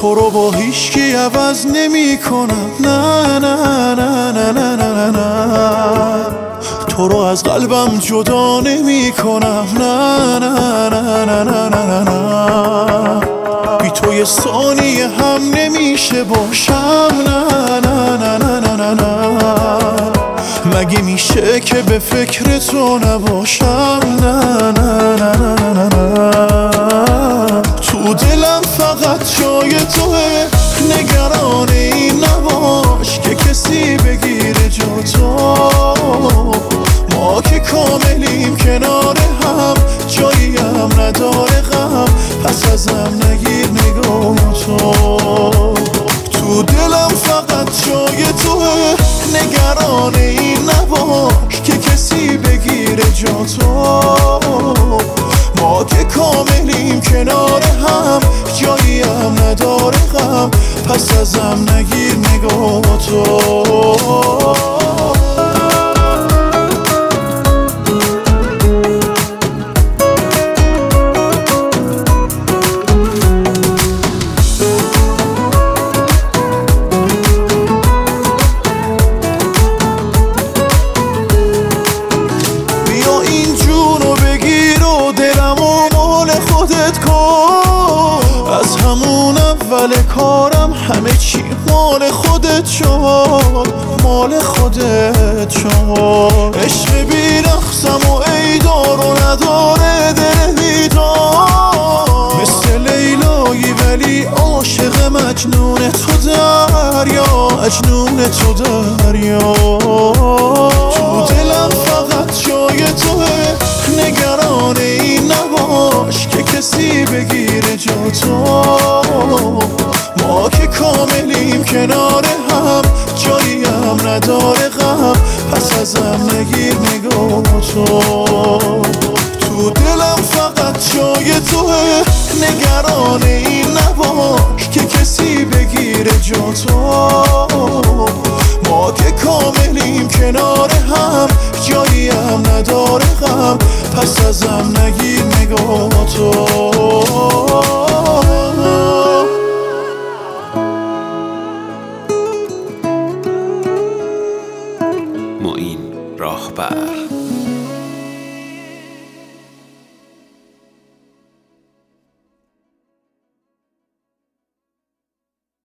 تو رو با هیچکی عوض نمی کنم، نه نه نه نه نه نه نه. تو رو از قلبم جدا نمی کنم، نه نه نه نه نه نه نه. بی تو یه ثانیه هم نمیشه باشم، نه نه نه نه نه نه نه. مگه میشه که به فکر تو نباشم، نه نه نه نه نه نه. تو دلم فقط جای توه، نگران این نباش که کسی بگیره جا تو. ما که کاملیم کنار هم، جایی هم نداره غم، پس ازم نگیر نگاه تو. تو دلم فقط جای توه، نگران این نباش که کسی بگیره جا تو. ما که کاملیم کنار هم، جایی هم نداره غم، پس ازم نگیر نگاه تو. از همون اول کارم همه چی مال خودت شد، مال خودت شد. عشق بی رقصم و ای دار و نداره دل بیدار، مثل لیلایی ولی عاشق مجنون تو دریا، مجنون تو دریا. تو دلم فقط جای توه، نگران این نباش که کسی بگیره جا تو. ما که کاملیم کنار هم، جایی هم نداره غم، پس ازم نگیر نگاه تو. تو دلم فقط جای توه، نگران این نباش که کسی بگیره جا تو. ما که کاملیم کنار هم، جایی هم نداره غم، پس ازم نگیر نگاه تو. معین راهبر.